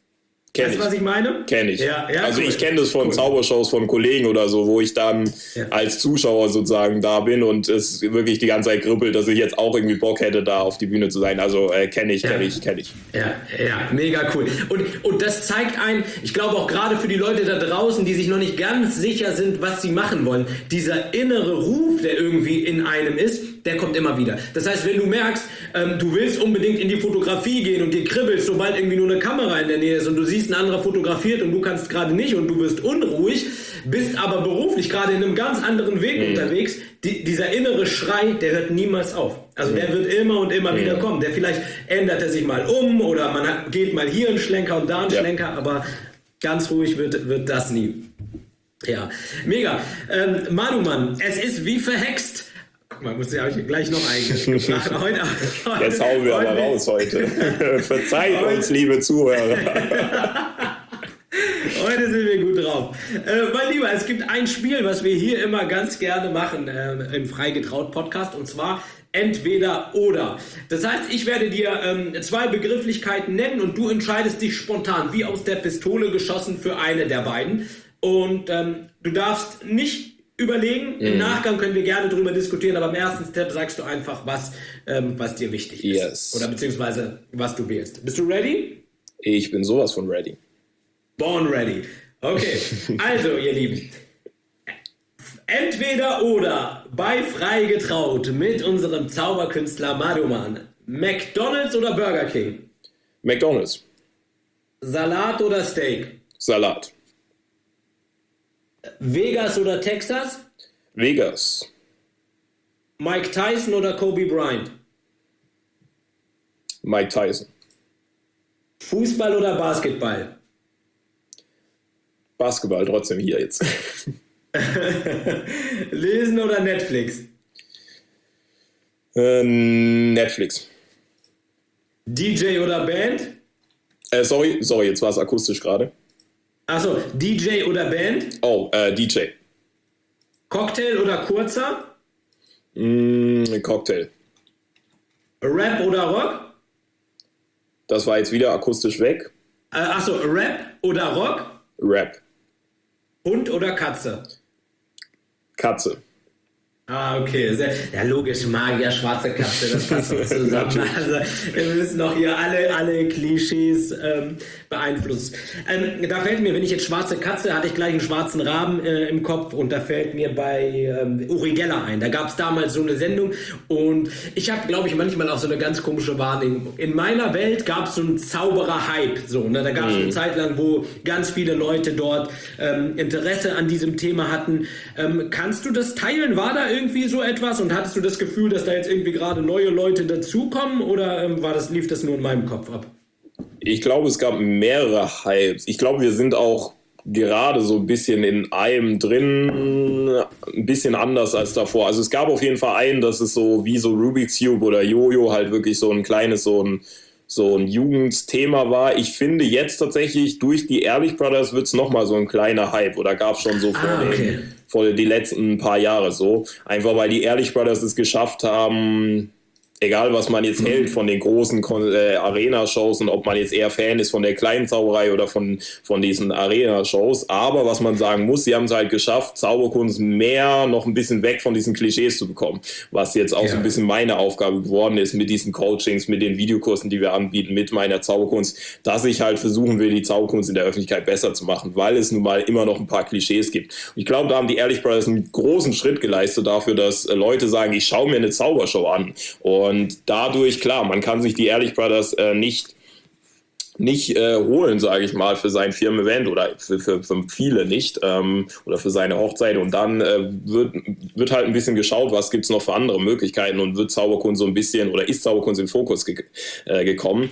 Kenn weißt du, ich. was ich meine? Kenne ich. Ja, ja, also cool. ich kenne das von Cool. Zaubershows von Kollegen oder so, wo ich dann Ja. als Zuschauer sozusagen da bin und es wirklich die ganze Zeit kribbelt, dass ich jetzt auch irgendwie Bock hätte, da auf die Bühne zu sein. Also äh, kenne ich, kenne Ja. ich, kenne ich. Ja, ja, mega cool. Und, und das zeigt ein, ich glaube auch gerade für die Leute da draußen, die sich noch nicht ganz sicher sind, was sie machen wollen, dieser innere Ruf, der irgendwie in einem ist, der kommt immer wieder. Das heißt, wenn du merkst, ähm, du willst unbedingt in die Fotografie gehen und dir kribbelst, sobald irgendwie nur eine Kamera in der Nähe ist und du siehst, ein anderer fotografiert und du kannst gerade nicht und du bist unruhig, bist aber beruflich gerade in einem ganz anderen Weg mhm. unterwegs, die, dieser innere Schrei, der hört niemals auf. Also mhm. der wird immer und immer mhm. wieder kommen. Der vielleicht ändert er sich mal um oder man hat, geht mal hier einen Schlenker und da einen ja. Schlenker, aber ganz ruhig wird, wird das nie. Ja, mega. Ähm, Manumann, es ist wie verhext. Guck mal, muss ich euch gleich noch eingebracht. Heute, heute, Jetzt hauen wir heute, aber raus heute. Verzeiht heute. uns, liebe Zuhörer. Heute sind wir gut drauf. Äh, mein Lieber, es gibt ein Spiel, was wir hier immer ganz gerne machen äh, im Freigetraut-Podcast, und zwar entweder oder. Das heißt, ich werde dir ähm, zwei Begrifflichkeiten nennen und du entscheidest dich spontan, wie aus der Pistole geschossen, für eine der beiden. Und ähm, du darfst nicht überlegen. Im mm. Nachgang können wir gerne darüber diskutieren, aber im ersten Step sagst du einfach, was, ähm, was dir wichtig ist. Yes. Oder beziehungsweise, was du wählst. Bist du ready? Ich bin sowas von ready. Born ready. Okay, also ihr Lieben, entweder oder bei Freigetraut mit unserem Zauberkünstler Maduman. McDonald's oder Burger King? McDonald's. Salat oder Steak? Salat. Vegas oder Texas? Vegas. Mike Tyson oder Kobe Bryant? Mike Tyson. Fußball oder Basketball? Basketball trotzdem hier jetzt. Lesen oder Netflix? Äh, Netflix. D J oder Band? Äh, sorry, sorry, jetzt war es akustisch gerade. Achso, D J oder Band? Oh, äh, D J. Cocktail oder kurzer? Mm, Cocktail. Rap oder Rock? Das war jetzt wieder akustisch weg. Äh, achso, Rap oder Rock? Rap. Hund oder Katze? Katze. Ah, okay. Sehr, ja, logisch. Magier, schwarze Katze, das passt so zusammen. Also, wir müssen doch hier alle, alle Klischees ähm, beeinflussen. Ähm, da fällt mir, wenn ich jetzt schwarze Katze, hatte ich gleich einen schwarzen Raben äh, im Kopf, und da fällt mir bei ähm, Uri Geller ein. Da gab es damals so eine Sendung, und ich habe, glaube ich, manchmal auch so eine ganz komische Wahrnehmung. In meiner Welt gab es so einen Zauberer-Hype. So, ne? Da gab es mhm. eine Zeit lang, wo ganz viele Leute dort ähm, Interesse an diesem Thema hatten. Ähm, kannst du das teilen? War da irgendwie so etwas, und hattest du das Gefühl, dass da jetzt irgendwie gerade neue Leute dazukommen, oder ähm, war das, lief das nur in meinem Kopf ab? Ich glaube, es gab mehrere Hypes. Ich glaube, wir sind auch gerade so ein bisschen in einem drin, ein bisschen anders als davor. Also es gab auf jeden Fall einen, das ist so wie so Rubik's Cube oder Jojo, halt wirklich so ein kleines, so ein so ein Jugendthema war. Ich finde jetzt tatsächlich, durch die Ehrlich Brothers wird es nochmal so ein kleiner Hype, oder gab es schon so vor, ah, okay. den, vor die letzten paar Jahre so. Einfach weil die Ehrlich Brothers es geschafft haben, egal was man jetzt hält von den großen äh, Arena-Shows und ob man jetzt eher Fan ist von der kleinen Zauberei oder von, von diesen Arena-Shows, aber was man sagen muss, sie haben es halt geschafft, Zauberkunst mehr noch ein bisschen weg von diesen Klischees zu bekommen, was jetzt auch ja. so ein bisschen meine Aufgabe geworden ist mit diesen Coachings, mit den Videokursen, die wir anbieten, mit meiner Zauberkunst, dass ich halt versuchen will, die Zauberkunst in der Öffentlichkeit besser zu machen, weil es nun mal immer noch ein paar Klischees gibt. Und ich glaube, da haben die Ehrlich Brothers einen großen Schritt geleistet dafür, dass äh, Leute sagen, ich schaue mir eine Zaubershow an, und Und dadurch, klar, man kann sich die Ehrlich Brothers äh, nicht, nicht äh, holen, sage ich mal, für sein Firmen-Event oder für, für, für viele nicht ähm, oder für seine Hochzeit. Und dann äh, wird, wird halt ein bisschen geschaut, was gibt es noch für andere Möglichkeiten, und wird Zauberkunst so ein bisschen, oder ist Zauberkunst in den Fokus ge- äh, gekommen.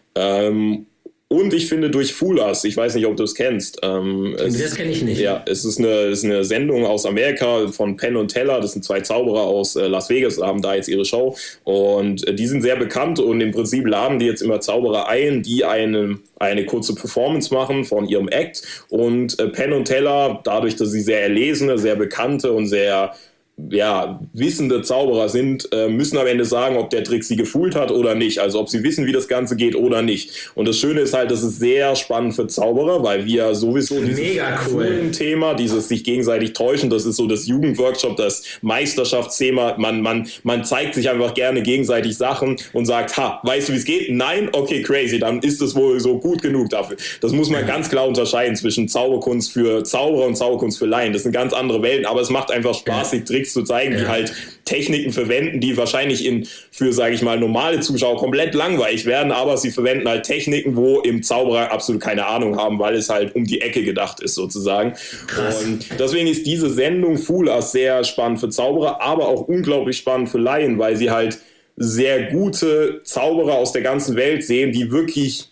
Ähm, Und ich finde durch Fool Us, ich weiß nicht, ob du es kennst. Ähm, es, das kenne ich nicht. Ja, es ist, eine, es ist eine Sendung aus Amerika von Penn und Teller. Das sind zwei Zauberer aus äh, Las Vegas, haben da jetzt ihre Show. Und äh, die sind sehr bekannt, und im Prinzip laden die jetzt immer Zauberer ein, die eine, eine kurze Performance machen von ihrem Act. Und äh, Penn und Teller, dadurch, dass sie sehr erlesene, sehr bekannte und sehr ja, wissende Zauberer sind, äh, müssen am Ende sagen, ob der Trick sie gefühlt hat oder nicht. Also ob sie wissen, wie das Ganze geht oder nicht. Und das Schöne ist halt, das ist sehr spannend für Zauberer, weil wir sowieso dieses Mega cool. Thema, dieses sich gegenseitig täuschen, das ist so das Jugendworkshop, das Meisterschaftsthema. Man, man, man zeigt sich einfach gerne gegenseitig Sachen und sagt, ha, weißt du, wie es geht? Nein? Okay, crazy, dann ist es wohl so gut genug dafür. Das muss man ganz klar unterscheiden zwischen Zauberkunst für Zauberer und Zauberkunst für Laien. Das sind ganz andere Welten, aber es macht einfach Spaß, sich Tricks zu zeigen, ja. die halt Techniken verwenden, die wahrscheinlich in für, sage ich mal, normale Zuschauer komplett langweilig werden, aber sie verwenden halt Techniken, wo im Zauberer absolut keine Ahnung haben, weil es halt um die Ecke gedacht ist sozusagen. Krass. Und deswegen ist diese Sendung Fool Us sehr spannend für Zauberer, aber auch unglaublich spannend für Laien, weil sie halt sehr gute Zauberer aus der ganzen Welt sehen, die wirklich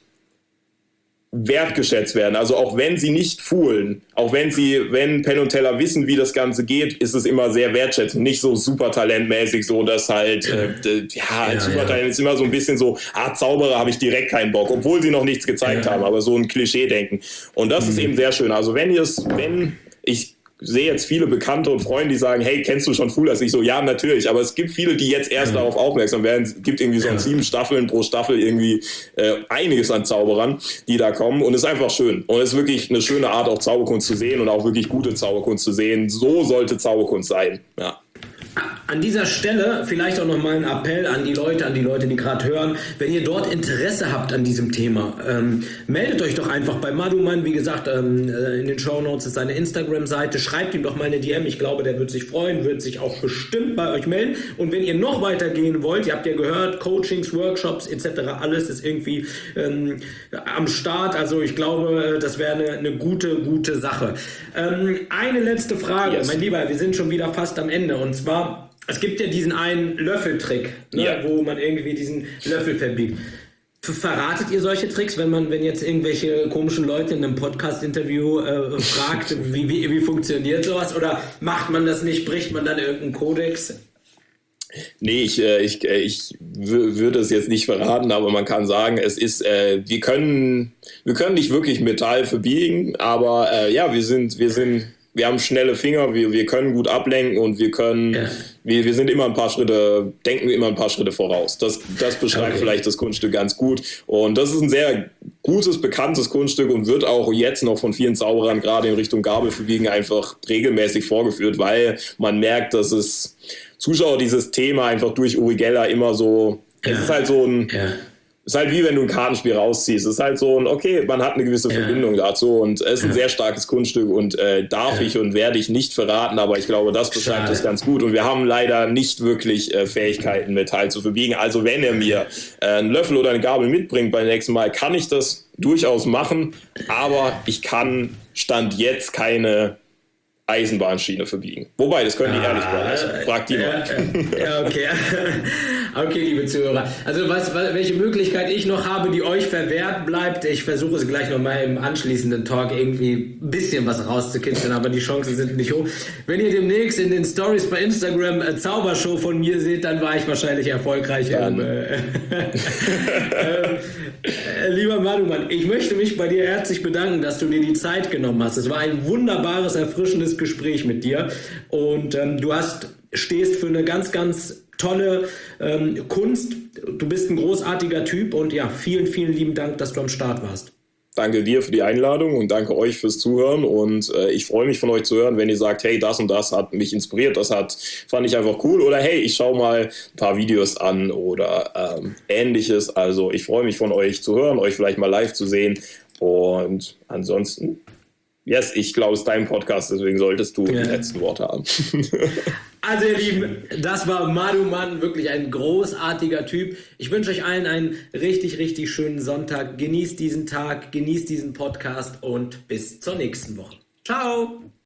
wertgeschätzt werden. Also auch wenn sie nicht foolen, auch wenn sie, wenn Penn und Teller wissen, wie das Ganze geht, ist es immer sehr wertschätzend. Nicht so super talentmäßig, so dass halt, äh, ja, ja, Supertalent ja. ist immer so ein bisschen so, ah, Zauberer habe ich direkt keinen Bock, obwohl sie noch nichts gezeigt ja. haben, aber so ein Klischee-Denken. Und das mhm. ist eben sehr schön. Also wenn ihr es, wenn ich sehe jetzt viele Bekannte und Freunde, die sagen, hey, kennst du schon Fool Us? Ich so, ja, natürlich, aber es gibt viele, die jetzt erst ja. darauf aufmerksam werden. Es gibt irgendwie so ja. sieben Staffeln pro Staffel irgendwie äh, einiges an Zauberern, die da kommen und es ist einfach schön. Und es ist wirklich eine schöne Art, auch Zauberkunst zu sehen und auch wirklich gute Zauberkunst zu sehen. So sollte Zauberkunst sein, ja. An dieser Stelle vielleicht auch nochmal ein Appell an die Leute, an die Leute, die gerade hören. Wenn ihr dort Interesse habt an diesem Thema, ähm, meldet euch doch einfach bei Maduman. Wie gesagt, ähm, in den Shownotes ist seine Instagram-Seite. Schreibt ihm doch mal eine D M. Ich glaube, der wird sich freuen, wird sich auch bestimmt bei euch melden. Und wenn ihr noch weitergehen wollt, ihr habt ja gehört, Coachings, Workshops et cetera, alles ist irgendwie ähm, am Start. Also ich glaube, das wäre eine, eine gute, gute Sache. Ähm, eine letzte Frage, yes. mein Lieber, wir sind schon wieder fast am Ende. Und zwar, es gibt ja diesen einen Löffeltrick, ne, ja. wo man irgendwie diesen Löffel verbiegt. Verratet ihr solche Tricks, wenn man, wenn jetzt irgendwelche komischen Leute in einem Podcast-Interview äh, fragt, wie, wie, wie funktioniert sowas? Oder macht man das nicht, bricht man dann irgendeinen Kodex? Nee, ich, ich, ich würde es jetzt nicht verraten, aber man kann sagen, es ist, äh, wir können, wir können nicht wirklich Metall verbiegen, aber äh, ja, wir sind, wir sind, wir haben schnelle Finger, wir, wir können gut ablenken und wir können, ja. wir, wir sind immer ein paar Schritte, denken immer ein paar Schritte voraus. Das, das beschreibt okay. vielleicht das Kunststück ganz gut. Und das ist ein sehr gutes, bekanntes Kunststück und wird auch jetzt noch von vielen Zauberern gerade in Richtung Gabelverbiegen einfach regelmäßig vorgeführt, weil man merkt, dass es Zuschauer dieses Thema einfach durch Uri Geller immer so, ja. es ist halt so ein, ja. es ist halt wie wenn du ein Kartenspiel rausziehst. Es ist halt so ein, okay, man hat eine gewisse ja. Verbindung dazu und es ist ein ja. sehr starkes Kunststück und äh, darf ja. ich und werde ich nicht verraten, aber ich glaube, das beschreibt es ganz gut und wir haben leider nicht wirklich äh, Fähigkeiten, Metall zu verbiegen. Also wenn er mir äh, einen Löffel oder eine Gabel mitbringt beim nächsten Mal, kann ich das durchaus machen, aber ich kann Stand jetzt keine Eisenbahnschiene verbiegen. Wobei, das können die ah, ehrlich beweisen. Fragt die mal. Ja, ja, okay. Okay, liebe Zuhörer. Also was, welche Möglichkeit ich noch habe, die euch verwehrt bleibt, ich versuche es gleich nochmal im anschließenden Talk irgendwie ein bisschen was rauszukitzeln, aber die Chancen sind nicht hoch. Wenn ihr demnächst in den Stories bei Instagram eine Zaubershow von mir seht, dann war ich wahrscheinlich erfolgreicher. Ähm, äh, äh, lieber Maduman, ich möchte mich bei dir herzlich bedanken, dass du dir die Zeit genommen hast. Es war ein wunderbares, erfrischendes Gespräch mit dir und ähm, du hast, stehst für eine ganz, ganz tolle ähm, Kunst. Du bist ein großartiger Typ und ja, vielen, vielen lieben Dank, dass du am Start warst. Danke dir für die Einladung und danke euch fürs Zuhören und äh, ich freue mich von euch zu hören, wenn ihr sagt, hey, das und das hat mich inspiriert, das hat, fand ich einfach cool oder hey, ich schaue mal ein paar Videos an oder ähm, ähnliches. Also ich freue mich von euch zu hören, euch vielleicht mal live zu sehen und ansonsten yes, ich glaube, es ist dein Podcast, deswegen solltest du ja. die letzten Worte haben. Also ihr Lieben, das war Maduman, wirklich ein großartiger Typ. Ich wünsche euch allen einen richtig, richtig schönen Sonntag. Genießt diesen Tag, genießt diesen Podcast und bis zur nächsten Woche. Ciao!